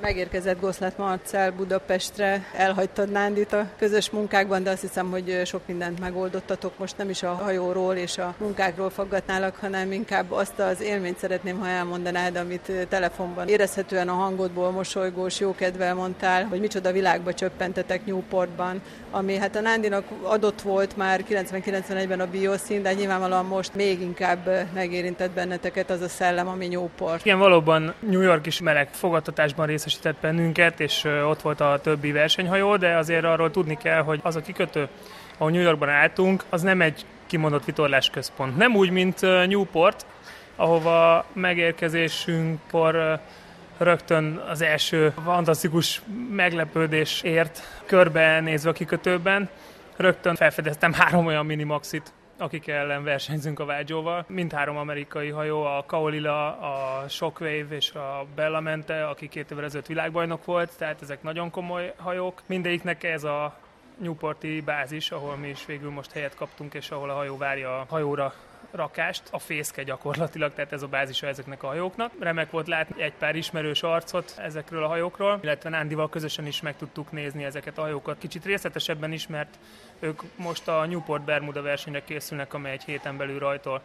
Megérkezett Goszlát Marcell Budapestre, elhagytad Nándit a közös munkákban, de azt hiszem, hogy sok mindent megoldottatok. Most nem is a hajóról és a munkákról faggatnálak, hanem inkább azt az élményt szeretném, ha elmondanád, amit telefonban érezhetően a hangodból mosolygós, jókedvel mondtál, hogy micsoda világba csöppentetek Newportban, ami hát a Nándinak adott volt már 90-91-ben a bioszín, de nyilvánvalóan most még inkább megérintett benneteket az a szellem, ami Newport. Igen, valóban New York is meleg fogadtatásban részesített bennünket, és ott volt a többi versenyhajó, de azért arról tudni kell, hogy az a kikötő, ahol New Yorkban álltunk, az nem egy kimondott vitorlásközpont. Nem úgy, mint Newport, ahova megérkezésünkkor rögtön az első fantasztikus meglepődés ért, körbenézve a kikötőben. Rögtön felfedeztem 3 olyan minimaxit, akik ellen versenyzünk a Vágyóval. Mindhárom amerikai hajó, a Kaolila, a Shockwave és a Bellamente, aki 2 évvel ezelőtt világbajnok volt, tehát ezek nagyon komoly hajók. Mindegyiknek ez a Newporti bázis, ahol mi is végül most helyet kaptunk, és ahol a hajó várja a hajóra rakást, a fészke gyakorlatilag, tehát ez a bázisa ezeknek a hajóknak. Remek volt látni egy pár ismerős arcot ezekről a hajókról, illetve Nándival közösen is meg tudtuk nézni ezeket a hajókat kicsit részletesebben is, mert ők most a Newport Bermuda versenyre készülnek, amely egy héten belül rajtol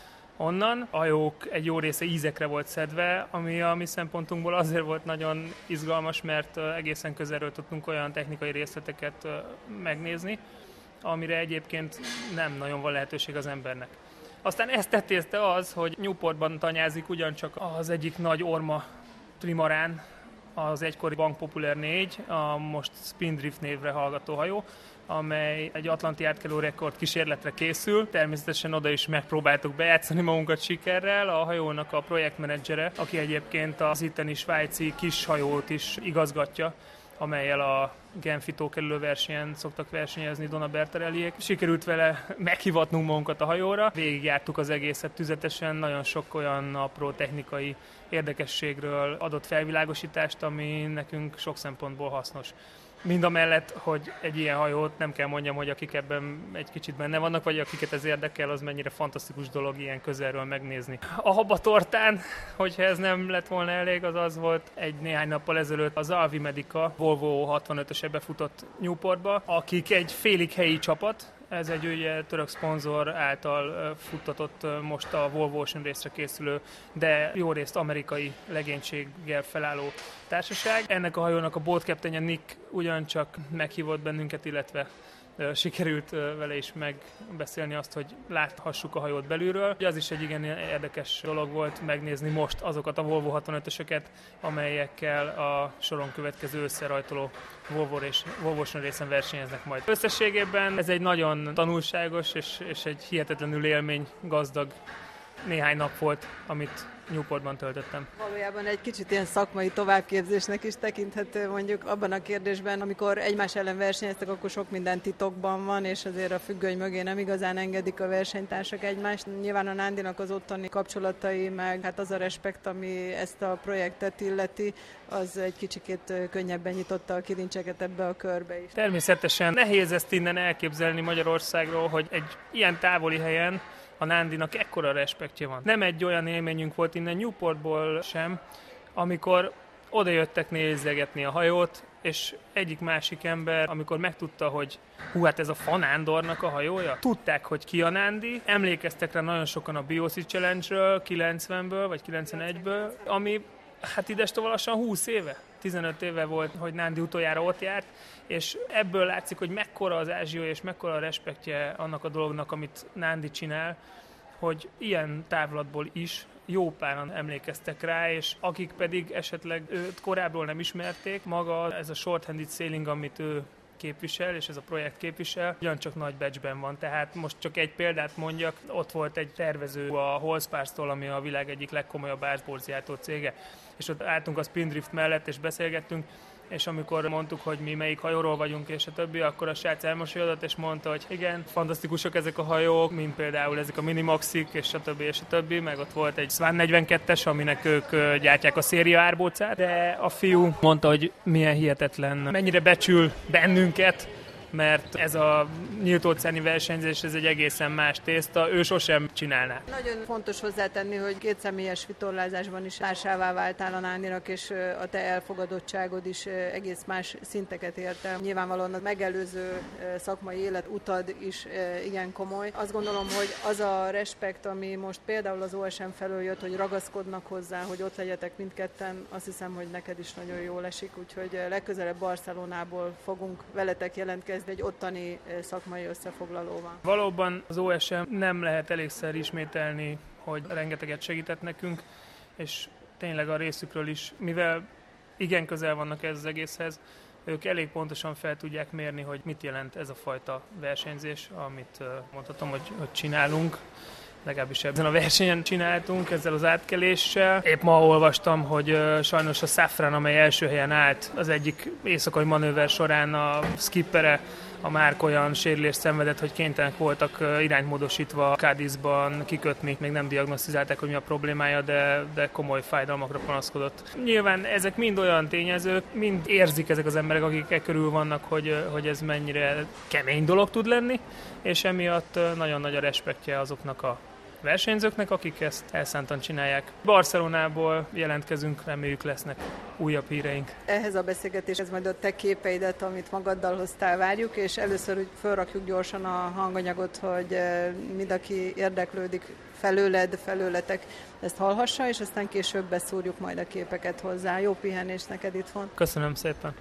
onnan. A hajók egy jó része ízekre volt szedve, ami a mi szempontunkból azért volt nagyon izgalmas, mert egészen közelről tudtunk olyan technikai részleteket megnézni, amire egyébként nem nagyon van lehetőség az embernek. Aztán ezt tetézte az, hogy Newportban tanyázik ugyancsak az egyik nagy orma trimarán, az egykori Bank Popular 4, a most Spindrift névre hallgató hajó, amely egy atlanti átkelő rekord kísérletre készül. Természetesen oda is megpróbáltuk bejátszani magunkat sikerrel. A hajónak a projektmenedzsere, aki egyébként az itteni svájci kis hajót is igazgatja, amellyel a Genfi tókerülő versenyen szoktak versenyezni Dona Bertarelliék. Sikerült vele meghivatnunk magunkat a hajóra. Végigjártuk az egészet tüzetesen, nagyon sok olyan apró technikai érdekességről adott felvilágosítást, ami nekünk sok szempontból hasznos. Mindamellett, hogy egy ilyen hajót nem kell mondjam, hogy akik ebben egy kicsit benne vannak, vagy akiket ez érdekel, az mennyire fantasztikus dolog ilyen közelről megnézni. A habatortán, hogyha ez nem lett volna elég, az az volt egy néhány nappal ezelőtt az Alvi Medica Volvo 65-öse befutott Newportba, akik egy félig helyi csapat. Ez egy ugye török szponzor által futtatott most a Volvo Ocean Race-re készülő, de jó részt amerikai legénységgel felálló társaság. Ennek a hajónak a boatkaptenje Nick ugyancsak meghívott bennünket, illetve sikerült vele is megbeszélni azt, hogy láthassuk a hajót belülről. Az is egy igen érdekes dolog volt megnézni most azokat a Volvo 65-ösöket, amelyekkel a soron következő összerajtoló Volvo Ocean Race-en versenyeznek majd. Összességében ez egy nagyon tanulságos és egy hihetetlenül élmény gazdag néhány nap volt, amit Newportban töltöttem. Valójában egy kicsit ilyen szakmai továbbképzésnek is tekinthető mondjuk abban a kérdésben, amikor egymás ellen versenyeztek, akkor sok minden titokban van, és azért a függöny mögé nem igazán engedik a versenytársak egymást. Nyilván a Nándinak az ottani kapcsolatai, meg hát az a respekt, ami ezt a projektet illeti, az egy kicsikét könnyebben nyitotta a kilincseket ebbe a körbe is. Természetesen nehéz ezt innen elképzelni Magyarországról, hogy egy ilyen távoli helyen a Nándinak ekkora respektje van. Nem egy olyan élményünk volt innen Newportból sem, amikor odajöttek nézegetni a hajót, és egyik másik ember, amikor megtudta, hogy hát ez a Fanándornak a hajója, tudták, hogy ki a Nándi, emlékeztek rá nagyon sokan a BOC Challenge-ről, 90-ből vagy 91-ből, ami hát idestova lassan 20 éve. 15 éve volt, hogy Nándi utoljára ott járt, és ebből látszik, hogy mekkora az ázsiai és mekkora a respektje annak a dolognak, amit Nándi csinál, hogy ilyen távlatból is jó páran emlékeztek rá, és akik pedig esetleg őt korábbról nem ismerték, maga ez a short-handed sailing, amit ő képvisel, és ez a projekt képvisel, ugyancsak nagy becsben van. Tehát most csak egy példát mondjak, ott volt egy tervező a Holzpárstól, ami a világ egyik legkomolyabb árszborziátó cége, és ott álltunk a Spindrift mellett, és beszélgettünk, és amikor mondtuk, hogy mi melyik hajóról vagyunk, és a többi, akkor a srác elmosolyodott, és mondta, hogy igen, fantasztikusak ezek a hajók, mint például ezek a Minimaxik, és a többi, meg ott volt egy Swan 42-es, aminek ők gyártják a széria árbócát, de a fiú mondta, hogy milyen hihetetlen, mennyire becsül bennünket, mert ez a nyílt óceáni versenyzés, ez egy egészen más tészta, ő sosem csinálná. Nagyon fontos hozzátenni, hogy kétszemélyes vitorlázásban is társává váltál a Nándinak, és a te elfogadottságod is egész más szinteket ért el. Nyilvánvalóan a megelőző szakmai életutad is igen komoly. Azt gondolom, hogy az a respekt, ami most például az OSM felől jött, hogy ragaszkodnak hozzá, hogy ott legyetek mindketten, azt hiszem, hogy neked is nagyon jól esik, úgyhogy legközelebb Barcelonából fogunk veletek jelentkezni egy ottani szakmai összefoglalóval. Valóban az OSM nem lehet elégszer ismételni, hogy rengeteget segített nekünk, és tényleg a részükről is, mivel igen közel vannak ez az egészhez, ők elég pontosan fel tudják mérni, hogy mit jelent ez a fajta versenyzés, amit mondhatom, hogy csinálunk. Legalábbis ebben a versenyen csináltunk ezzel az átkeléssel. Épp ma olvastam, hogy sajnos a Safran, amely első helyen állt, az egyik éjszakai manőver során a skippere, a Márk olyan sérülést szenvedett, hogy kénytelenek voltak iránymódosítva Cádizban kikötni. Még nem diagnosztizálták, hogy mi a problémája, de komoly fájdalmakra panaszkodott. Nyilván ezek mind olyan tényezők, mind érzik ezek az emberek, akik e körül vannak, hogy ez mennyire kemény dolog tud lenni, és emiatt nagyon nagy a respektje azoknak a versenyzőknek, akik ezt elszántan csinálják. Barcelonából jelentkezünk, reméljük lesznek újabb híreink. Ehhez a beszélgetéshez majd a te képeidet, amit magaddal hoztál, várjuk, és először úgy felrakjuk gyorsan a hanganyagot, hogy mind aki érdeklődik felőletek ezt hallhassa, és aztán később beszúrjuk majd a képeket hozzá. Jó pihenést neked itthon! Köszönöm szépen!